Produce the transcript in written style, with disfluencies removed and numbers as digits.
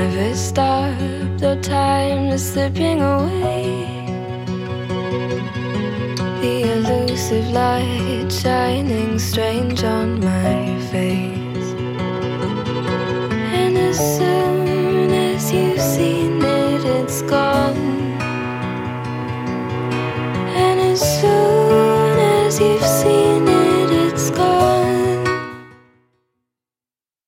never stopped, though time is slipping away. The elusive light shining strange on my face. And as soon as you've seen it, it's gone. And as soon as you've seen